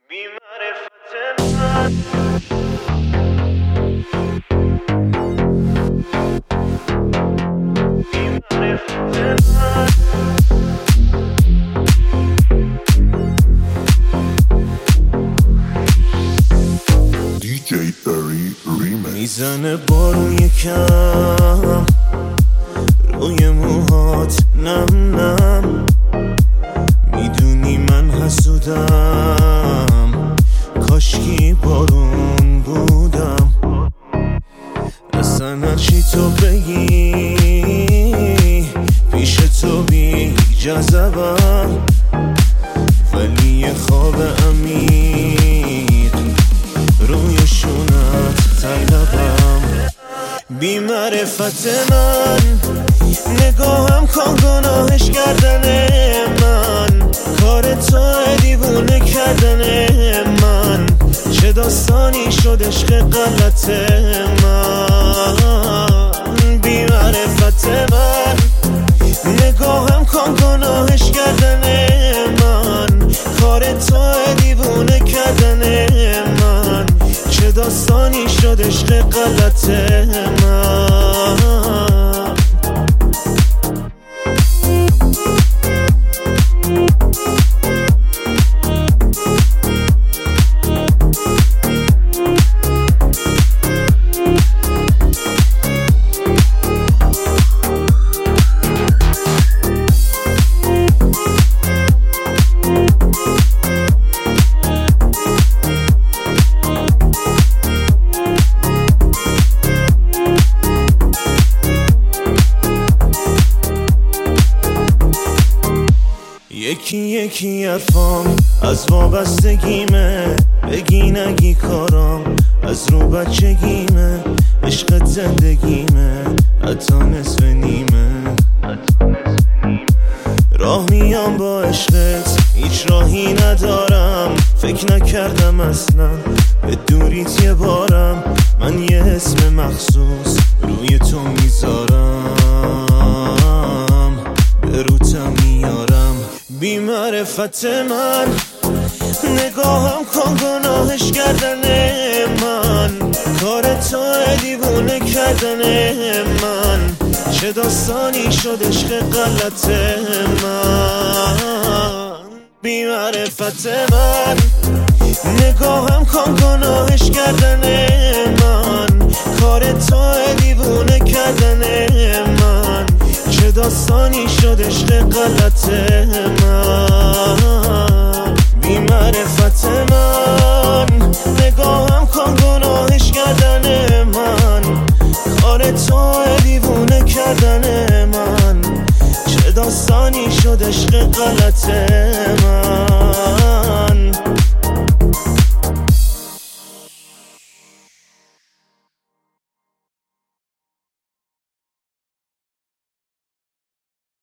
بی معرفت من بی معرفت من DJ Berry Remix میزنه بارون یکم روی موهات نم نم، میدونی من حسودم، کاشکی بارون بودم. اصلا هرچی تو بگی پیش تو بی جذبم، ولی یه خواب عمیق روی شونت طلبم. بی معرفت من نگاهم کن گناهش کردن من، کار تو دیوونه کردن من، چه داستانی شد عشق غلط من. بی معرفت من نگاهم کن گناهش کردن من، کار تو دیوونه کردن من، چه داستانی شد عشق غلط من. یکی یکی حرفام از وابستگیمه، بگی نگی کارام از رو بچگیمه، عشق زندگیمه حتی نصف نیمه. راه میام با عشقت هیچ راهی ندارم، فکر نکردم اصلا به دوریت یه بارم، من یه اسم مخصوص روی تو میذارم، به روتم میارم. بی معرفت من نگاهم کن گناهش کردن من، کار تو دیوونه کردن من، چه داستانی شد عشق غلط من. بی معرفت من نگاهم کن گناهش کردن من، کار تو دیوونه کردن من، چه داستانی شد عشق غلط من. بی معرفت من نگاهم کن گناهش کردن من، کار تو دیوونه کردن من، چه داستانی شد عشق غلط من.